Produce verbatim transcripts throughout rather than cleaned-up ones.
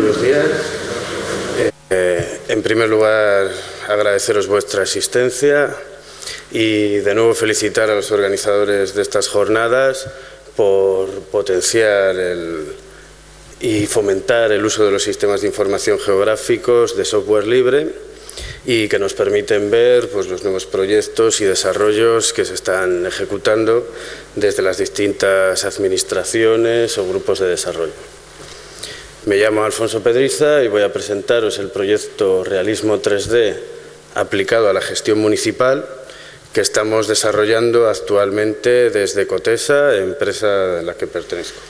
buenos días. Eh, en primer lugar, agradeceros vuestra asistencia y de nuevo felicitar a los organizadores de estas jornadas por potenciar el, y fomentar el uso de los sistemas de información geográficos de software libre y que nos permiten ver pues, los nuevos proyectos y desarrollos que se están ejecutando desde las distintas administraciones o grupos de desarrollo. Me llamo Alfonso Pedriza y voy a presentaros el proyecto Realismo tres D aplicado a la gestión municipal que estamos desarrollando actualmente desde Cotesa, empresa a la que pertenezco.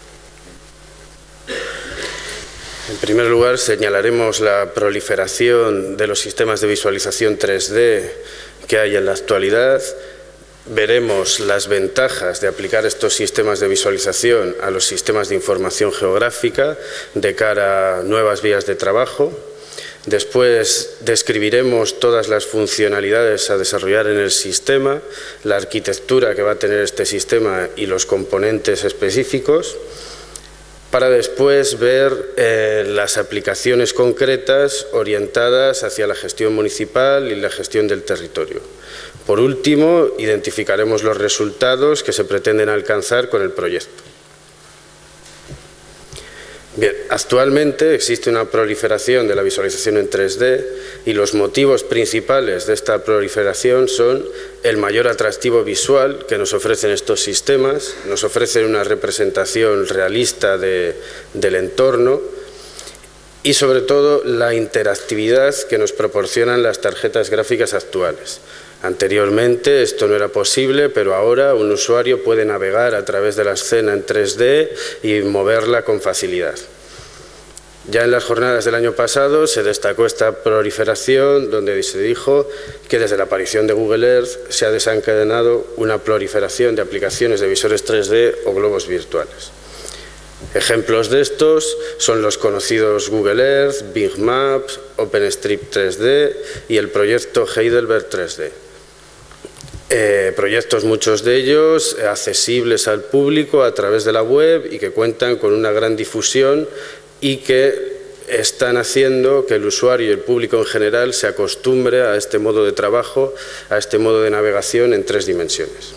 En primer lugar, señalaremos la proliferación de los sistemas de visualización tres D que hay en la actualidad. Veremos las ventajas de aplicar estos sistemas de visualización a los sistemas de información geográfica de cara a nuevas vías de trabajo. Después describiremos todas las funcionalidades a desarrollar en el sistema, la arquitectura que va a tener este sistema y los componentes específicos, para después ver eh, las aplicaciones concretas orientadas hacia la gestión municipal y la gestión del territorio. Por último, identificaremos los resultados que se pretenden alcanzar con el proyecto. Bien, actualmente existe una proliferación de la visualización en tres D y los motivos principales de esta proliferación son el mayor atractivo visual que nos ofrecen estos sistemas, nos ofrecen una representación realista de, del entorno y sobre todo la interactividad que nos proporcionan las tarjetas gráficas actuales. Anteriormente esto no era posible, pero ahora un usuario puede navegar a través de la escena en tres D y moverla con facilidad. Ya en las jornadas del año pasado se destacó esta proliferación donde se dijo que desde la aparición de Google Earth se ha desencadenado una proliferación de aplicaciones de visores tres D o globos virtuales. Ejemplos de estos son los conocidos Google Earth, Bing Maps, OpenStreet tres D y el proyecto Heidelberg tres D. Eh, proyectos, muchos de ellos accesibles al público a través de la web y que cuentan con una gran difusión y que están haciendo que el usuario y el público en general se acostumbre a este modo de trabajo, a este modo de navegación en tres dimensiones.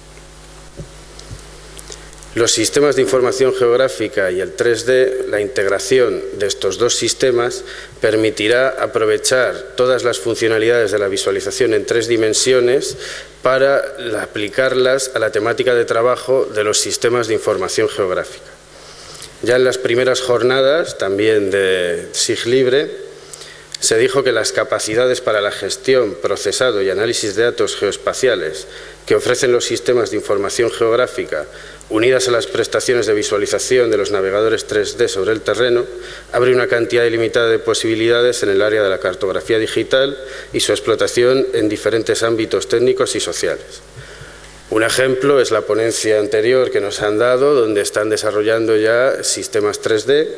Los sistemas de información geográfica y el tres D, la integración de estos dos sistemas permitirá aprovechar todas las funcionalidades de la visualización en tres dimensiones para aplicarlas a la temática de trabajo de los sistemas de información geográfica. Ya en las primeras jornadas, también de S I G Libre, se dijo que las capacidades para la gestión, procesado y análisis de datos geoespaciales que ofrecen los sistemas de información geográfica unidas a las prestaciones de visualización de los navegadores tres D sobre el terreno, abre una cantidad ilimitada de posibilidades en el área de la cartografía digital y su explotación en diferentes ámbitos técnicos y sociales. Un ejemplo es la ponencia anterior que nos han dado, donde están desarrollando ya sistemas tres D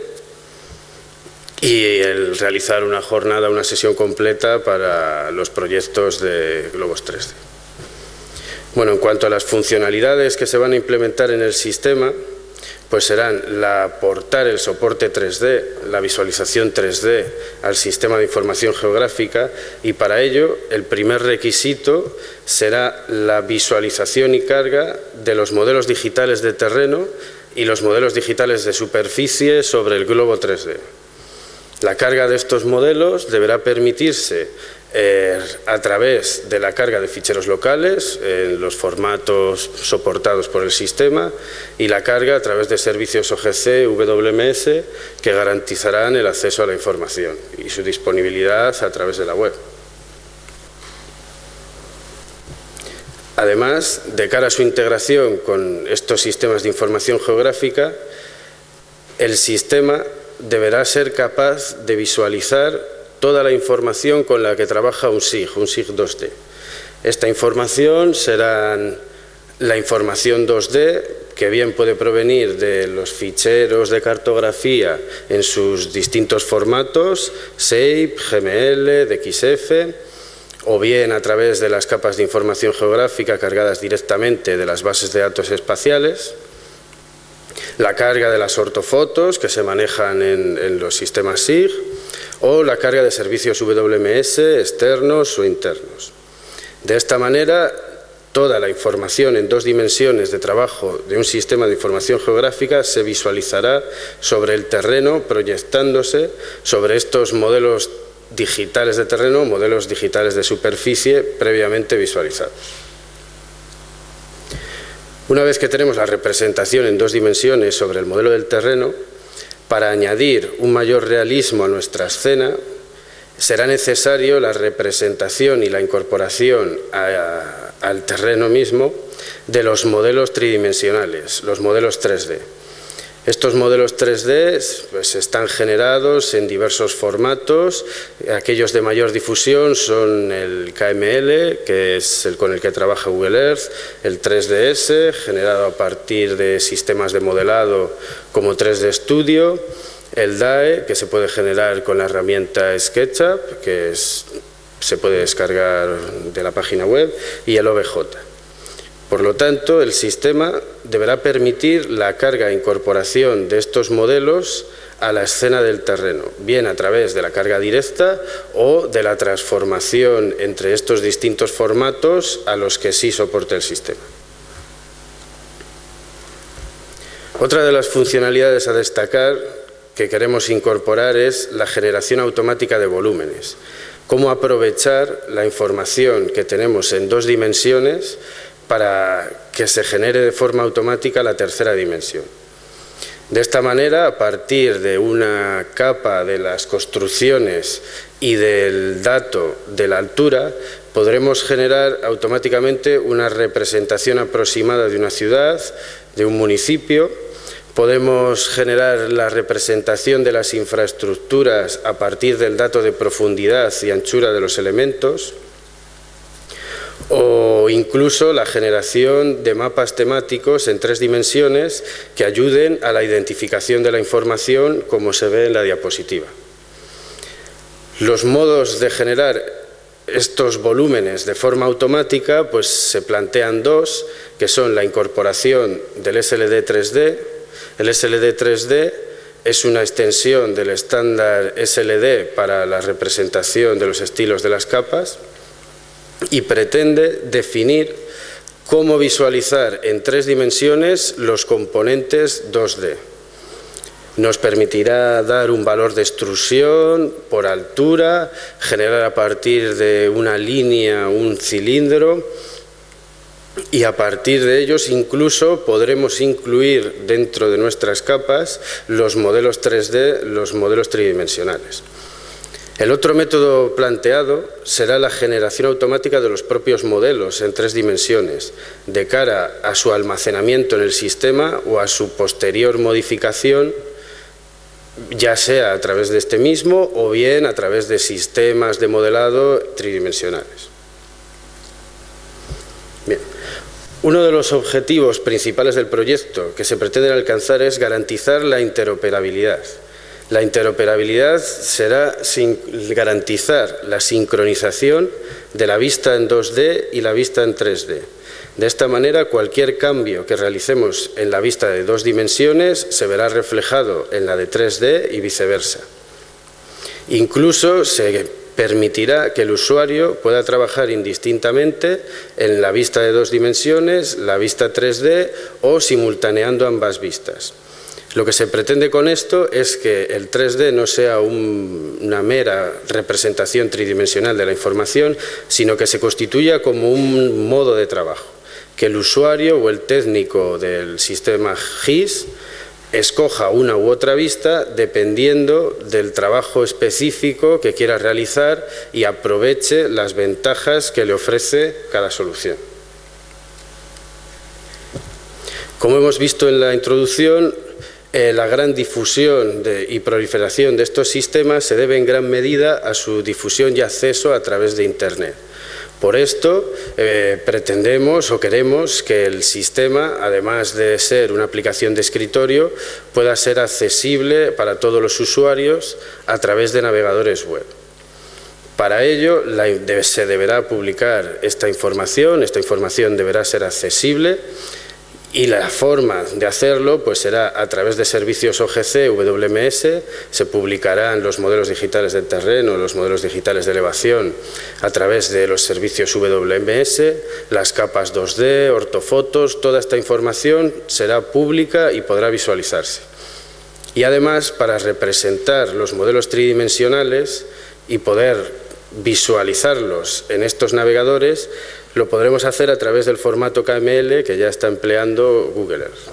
y el realizar una jornada, una sesión completa para los proyectos de globos tres D. Bueno, en cuanto a las funcionalidades que se van a implementar en el sistema, pues serán la aportar el soporte tres D, la visualización tres D al sistema de información geográfica y para ello el primer requisito será la visualización y carga de los modelos digitales de terreno y los modelos digitales de superficie sobre el globo tres D. La carga de estos modelos deberá permitirse Eh, a través de la carga de ficheros locales en los formatos soportados por el sistema y la carga a través de servicios O G C, W M S que garantizarán el acceso a la información y su disponibilidad a través de la web. Además, de cara a su integración con estos sistemas de información geográfica, el sistema deberá ser capaz de visualizar toda la información con la que trabaja un S I G, un S I G dos D. Esta información será la información dos D, que bien puede provenir de los ficheros de cartografía en sus distintos formatos, SAPE, G M L, D X F, o bien a través de las capas de información geográfica cargadas directamente de las bases de datos espaciales. la carga de las ortofotos que se manejan en, en los sistemas S I G o la carga de servicios W M S externos o internos. De esta manera, toda la información en dos dimensiones de trabajo de un sistema de información geográfica se visualizará sobre el terreno, proyectándose sobre estos modelos digitales de terreno, modelos digitales de superficie previamente visualizados. Una vez que tenemos la representación en dos dimensiones sobre el modelo del terreno, para añadir un mayor realismo a nuestra escena, será necesario la representación y la incorporación a, a, al terreno mismo de los modelos tridimensionales, los modelos tres D. Estos modelos tres D pues, están generados en diversos formatos. Aquellos de mayor difusión son el K M L, que es el con el que trabaja Google Earth, el tres D S, generado a partir de sistemas de modelado como tres D Studio, el D A E, que se puede generar con la herramienta SketchUp, que es, se puede descargar de la página web, y el O B J. Por lo tanto, el sistema deberá permitir la carga e incorporación de estos modelos a la escena del terreno, bien a través de la carga directa o de la transformación entre estos distintos formatos a los que sí soporte el sistema. Otra de las funcionalidades a destacar que queremos incorporar es la generación automática de volúmenes. Cómo aprovechar la información que tenemos en dos dimensiones para que se genere de forma automática la tercera dimensión. De esta manera, a partir de una capa de las construcciones y del dato de la altura, podremos generar automáticamente una representación aproximada de una ciudad, de un municipio. Podemos generar la representación de las infraestructuras a partir del dato de profundidad y anchura de los elementos, o incluso la generación de mapas temáticos en tres dimensiones que ayuden a la identificación de la información, como se ve en la diapositiva. Los modos de generar estos volúmenes de forma automática pues se plantean dos, que son la incorporación del S L D tres D. El S L D tres D es una extensión del estándar S L D para la representación de los estilos de las capas y pretende definir cómo visualizar en tres dimensiones los componentes dos D. Nos permitirá dar un valor de extrusión por altura, generar a partir de una línea un cilindro, y a partir de ellos incluso podremos incluir dentro de nuestras capas los modelos tres D, los modelos tridimensionales. El otro método planteado será la generación automática de los propios modelos en tres dimensiones, de cara a su almacenamiento en el sistema o a su posterior modificación, ya sea a través de este mismo o bien a través de sistemas de modelado tridimensionales. Bien. Uno de los objetivos principales del proyecto que se pretende alcanzar es garantizar la interoperabilidad. La interoperabilidad será sin garantizar la sincronización de la vista en dos D y la vista en tres D. De esta manera, cualquier cambio que realicemos en la vista de dos dimensiones se verá reflejado en la de tres D y viceversa. Incluso se permitirá que el usuario pueda trabajar indistintamente en la vista de dos dimensiones, la vista tres D o simultaneando ambas vistas. Lo que se pretende con esto es que el tres D no sea un, una mera representación tridimensional de la información, sino que se constituya como un modo de trabajo, que el usuario o el técnico del sistema G I S escoja una u otra vista dependiendo del trabajo específico que quiera realizar y aproveche las ventajas que le ofrece cada solución. Como hemos visto en la introducción, Eh, la gran difusión de, y proliferación de estos sistemas se debe en gran medida a su difusión y acceso a través de Internet. Por esto, eh, pretendemos o queremos que el sistema, además de ser una aplicación de escritorio, pueda ser accesible para todos los usuarios a través de navegadores web. Para ello, la, de, se deberá publicar esta información, esta información deberá ser accesible Y la forma de hacerlo pues será a través de servicios O G C, W M S, se publicarán los modelos digitales del terreno, los modelos digitales de elevación a través de los servicios W M S, las capas dos D, ortofotos, toda esta información será pública y podrá visualizarse. Y además, para representar los modelos tridimensionales y poder visualizarlos en estos navegadores, lo podremos hacer a través del formato K M L que ya está empleando Google Earth.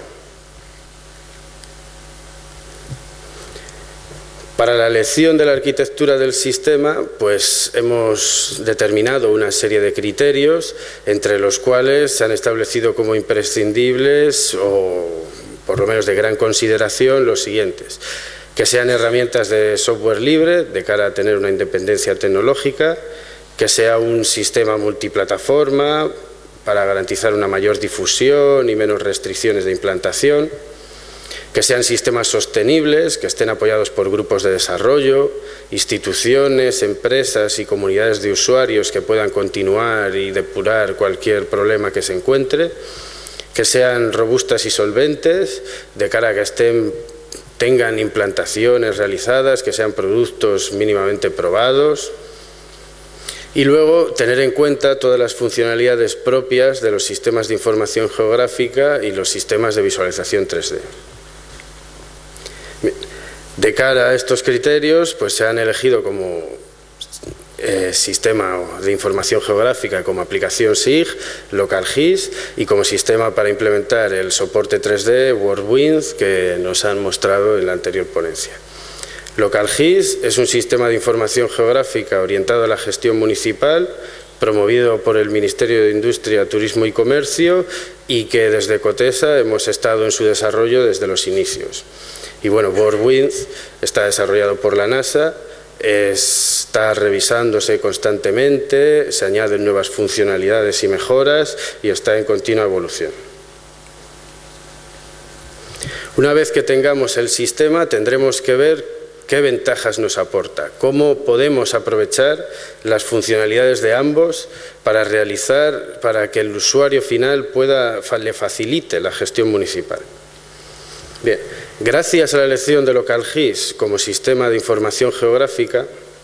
Para la elección de la arquitectura del sistema, pues hemos determinado una serie de criterios, entre los cuales se han establecido como imprescindibles o por lo menos de gran consideración los siguientes: que sean herramientas de software libre de cara a tener una independencia tecnológica, que sea un sistema multiplataforma para garantizar una mayor difusión y menos restricciones de implantación, que sean sistemas sostenibles, que estén apoyados por grupos de desarrollo, instituciones, empresas y comunidades de usuarios que puedan continuar y depurar cualquier problema que se encuentre, que sean robustas y solventes de cara a que estén, tengan implantaciones realizadas, que sean productos mínimamente probados. Y luego tener en cuenta todas las funcionalidades propias de los sistemas de información geográfica y los sistemas de visualización tres D. De cara a estos criterios, pues se han elegido como eh, sistema de información geográfica como aplicación S I G, LocalGIS, y como sistema para implementar el soporte tres D, WorldWind, que nos han mostrado en la anterior ponencia. LocalGIS es un sistema de información geográfica orientado a la gestión municipal, promovido por el Ministerio de Industria, Turismo y Comercio, y que desde Cotesa hemos estado en su desarrollo desde los inicios. Y bueno, WorldWind está desarrollado por la NASA, está revisándose constantemente, se añaden nuevas funcionalidades y mejoras y está en continua evolución. Una vez que tengamos el sistema, tendremos que ver qué ventajas nos aporta, cómo podemos aprovechar las funcionalidades de ambos para realizar, para que el usuario final pueda, le facilite la gestión municipal. Bien, gracias a la elección de LocalGIS como sistema de información geográfica,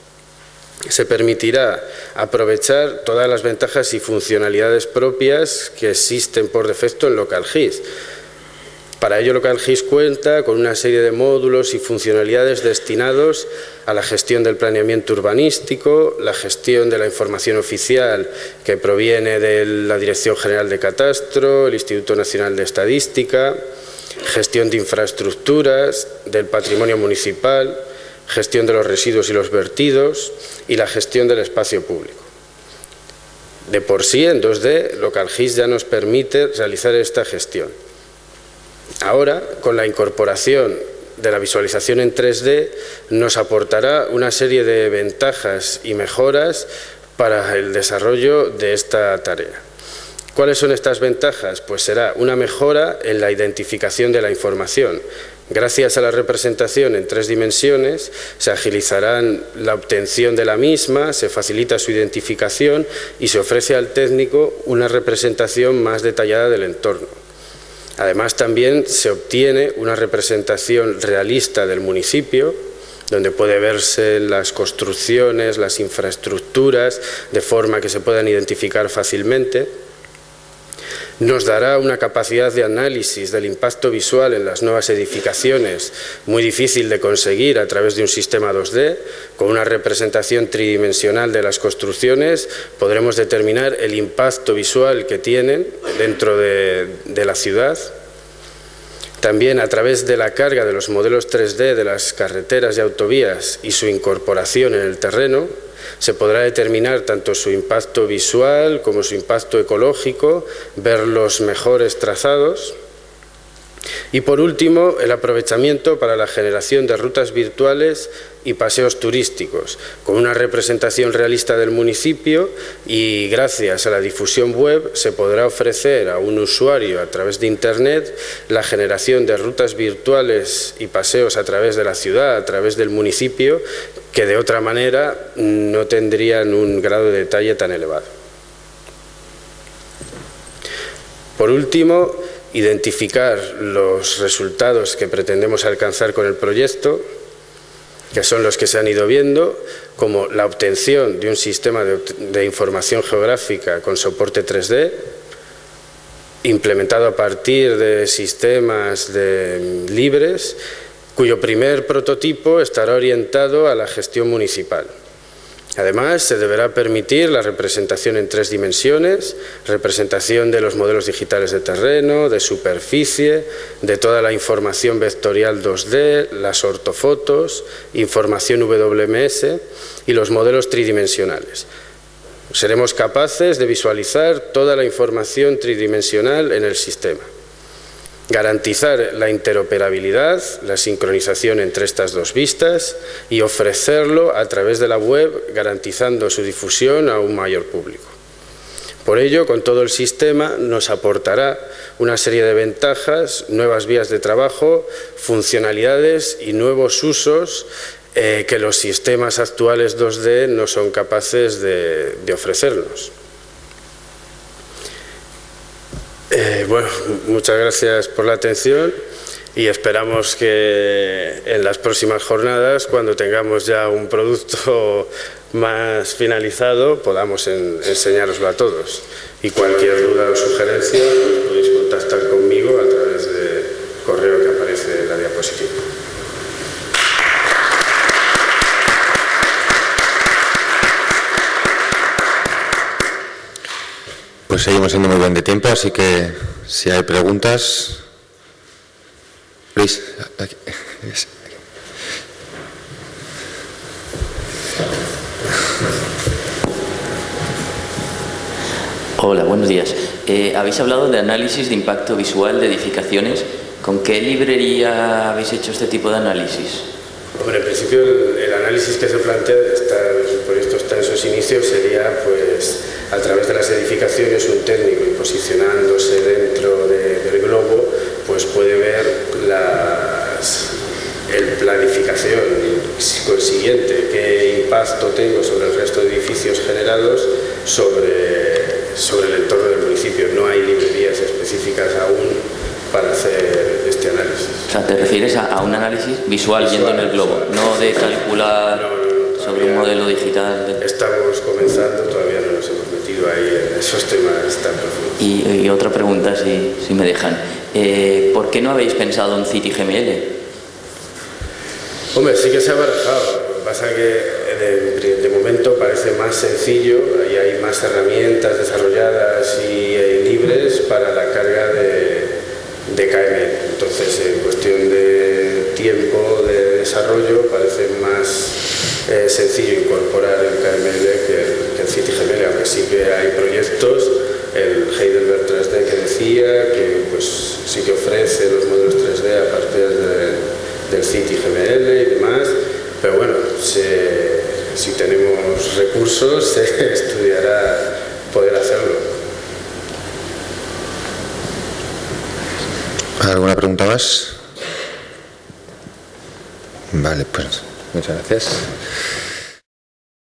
se permitirá aprovechar todas las ventajas y funcionalidades propias que existen por defecto en LocalGIS. Para ello, LocalGIS cuenta con una serie de módulos y funcionalidades destinados a la gestión del planeamiento urbanístico, la gestión de la información oficial que proviene de la Dirección General de Catastro, el Instituto Nacional de Estadística, gestión de infraestructuras, del patrimonio municipal, gestión de los residuos y los vertidos y la gestión del espacio público. De por sí, en dos D, LocalGIS ya nos permite realizar esta gestión. Ahora, con la incorporación de la visualización en tres D, nos aportará una serie de ventajas y mejoras para el desarrollo de esta tarea. ¿Cuáles son estas ventajas? Pues será una mejora en la identificación de la información. Gracias a la representación en tres dimensiones, se agilizarán la obtención de la misma, se facilita su identificación y se ofrece al técnico una representación más detallada del entorno. Además, también se obtiene una representación realista del municipio, donde puede verse las construcciones, las infraestructuras, de forma que se puedan identificar fácilmente. Nos dará una capacidad de análisis del impacto visual en las nuevas edificaciones muy difícil de conseguir a través de un sistema dos D. Con una representación tridimensional de las construcciones podremos determinar el impacto visual que tienen dentro de, de la ciudad. También a través de la carga de los modelos tres D de las carreteras y autovías y su incorporación en el terreno, se podrá determinar tanto su impacto visual como su impacto ecológico, ver los mejores trazados. Y por último, el aprovechamiento para la generación de rutas virtuales y paseos turísticos, con una representación realista del municipio, y gracias a la difusión web se podrá ofrecer a un usuario a través de Internet la generación de rutas virtuales y paseos a través de la ciudad, a través del municipio, que de otra manera no tendrían un grado de detalle tan elevado. Por último, identificar los resultados que pretendemos alcanzar con el proyecto, que son los que se han ido viendo, como la obtención de un sistema de, de información geográfica con soporte tres D, implementado a partir de sistemas de, libres, cuyo primer prototipo estará orientado a la gestión municipal. Además, se deberá permitir la representación en tres dimensiones, representación de los modelos digitales de terreno, de superficie, de toda la información vectorial dos D, las ortofotos, información W M S y los modelos tridimensionales. Seremos capaces de visualizar toda la información tridimensional en el sistema. Garantizar la interoperabilidad, la sincronización entre estas dos vistas y ofrecerlo a través de la web, garantizando su difusión a un mayor público. Por ello, con todo el sistema nos aportará una serie de ventajas, nuevas vías de trabajo, funcionalidades y nuevos usos eh, que los sistemas actuales dos D no son capaces de, de ofrecernos. Eh, bueno, muchas gracias por la atención y esperamos que en las próximas jornadas, cuando tengamos ya un producto más finalizado, podamos en, enseñároslo a todos. Y cualquier duda o sugerencia podéis contactar conmigo a través del correo que aparece en la diapositiva. Pues seguimos siendo muy bien de tiempo, así que si hay preguntas. Luis. Aquí. Hola, buenos días. Eh, habéis hablado de análisis de impacto visual de edificaciones. ¿Con qué librería habéis hecho este tipo de análisis? Bueno, en principio el, el análisis que se plantea, está, el proyecto está en sus inicios, sería pues a través de las edificaciones un técnico y posicionándose dentro de, del globo pues puede ver las, el planificación consiguiente, qué impacto tengo sobre el resto de edificios generados sobre, sobre el entorno del municipio. No hay librerías específicas aún para hacer este análisis. O sea, ¿te refieres a, a un análisis visual, visual yendo en el globo, visual, no de calcular no, no, no, sobre un modelo digital? De... Estamos comenzando, todavía no nos hemos metido ahí en esos temas tan profundos. Y, y otra pregunta, si, si me dejan. Eh, ¿Por qué no habéis pensado en City G M L? Hombre, sí que se ha barajado. Lo que pasa es que de, de momento parece más sencillo y hay más herramientas desarrolladas y eh, libres para la carga de de K M L. Entonces, en cuestión de tiempo de desarrollo, parece más eh, sencillo incorporar el K M L que el, que el City G M L, aunque sí que hay proyectos, el Heidelberg tres D que decía, que pues sí que ofrece los modelos tres D a partir de, del City G M L y demás, pero bueno, se, si tenemos recursos, se estudiará poder hacerlo. ¿Alguna pregunta más? Vale, pues muchas gracias.